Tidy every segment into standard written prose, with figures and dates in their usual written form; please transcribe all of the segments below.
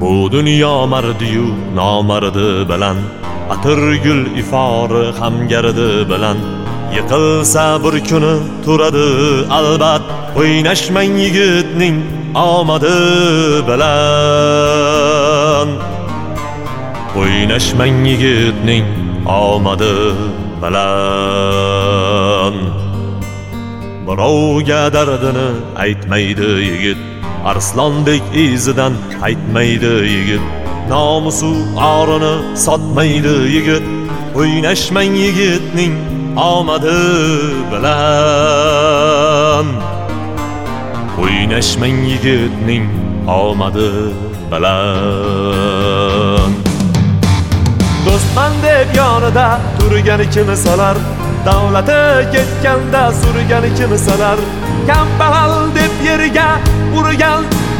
Bu dunyo mardiyu nomardi bilan, atir gul ifori hamgardi bilan, yiqilsa bir kuni turadi albat. O'ynashmang yigitning omadi bilan, o'ynashmang yigitning omadi bilan. Birovga dardini aytmaydi yigit, arslondek izidan qaytmaydi yigit, nomusu orini sotmaydi yigit. O'ynashmang yigitning omadi bilan, o'ynashmang yigitning omadi bilan. Do'stman deb yonida turgani kimi solar, davlati ketganda surgani kimi solar, kambag'al deb yerga urgan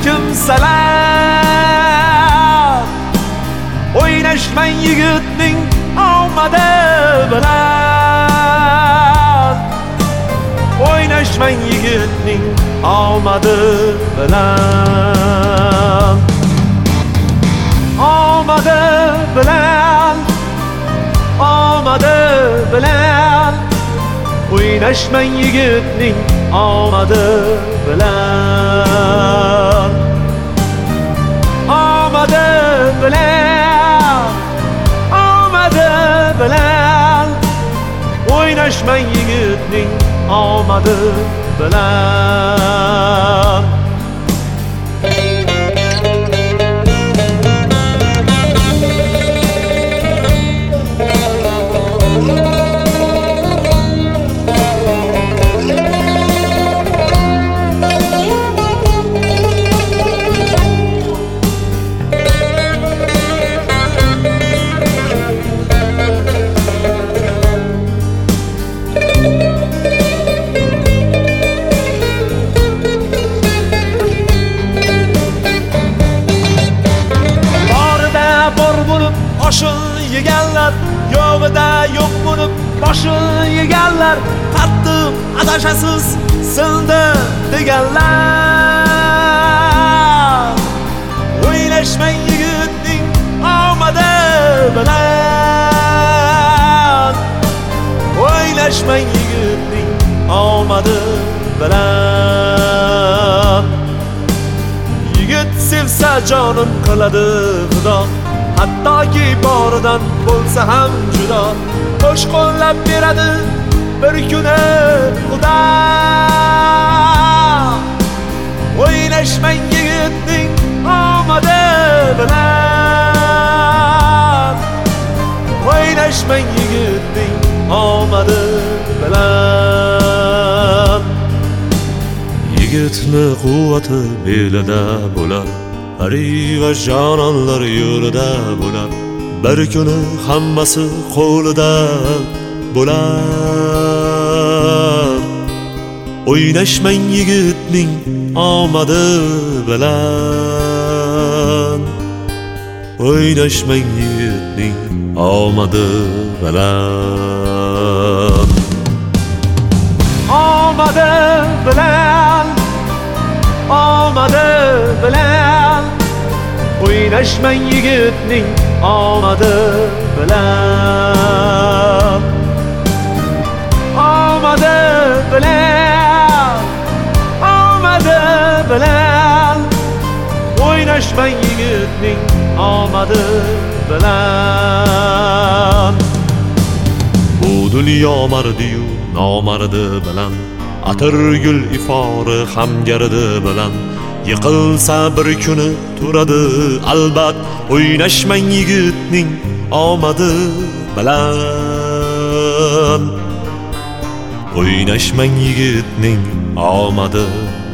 kimsalar. O'ynashmang yigitning omadi bilan, o'ynashmang yigitning omadi bilan, omadi bilan, omadi bilan. O'ynashmang yigitning omadi bilan, omadi bilan, omadi bilan. O'ynashmang yigitning omadi bilan. Boshini yeganlar, yo'g'ida yo'q bo'lib boshini yeganlar, qattiq adashasiz sindi deganlar. O'ynashmang yigitning omadi bilan, o'ynashmang yigitning omadi bilan. Yigit sevsa jonim qiladi xudo, hattoki boridan bo'lsa ham judo. Qo'sh qo'llab beradi bir kuni Xudo. O'ynashmang yigitning omadi bilan, o'ynashmang yigitning omadi bilan. Yigitni quvvati belida bo'lar, ari va jononlar yo'lida bo'lar, bir kuni hammasi qo'lida bo'lar. O'ynashmang yigitning omadi bilan, o'ynashmang yigitning omadi bilan, omadi bilan, omadi bilan. O'ynashmang yigitning omadi bilan, omadi bilan, omadi bilan. O'ynashmang yigitning omadi bilan. Bu dunyo mardiyu nomardi bilan, atir gul ifori hamgardi bilan, yiqilsa bir kuni turadi albat. O'ynashmang yigitning omadi bilan, o'ynashmang yigitning omadi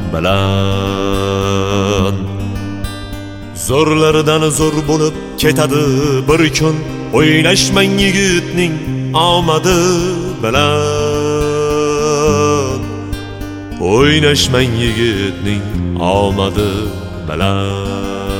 bilan. Zo'rlardan zo'r bo'lib ketadi bir kun, o'ynashmang yigitning omadi bilan, o'ynashmang yigitning omadi bilan.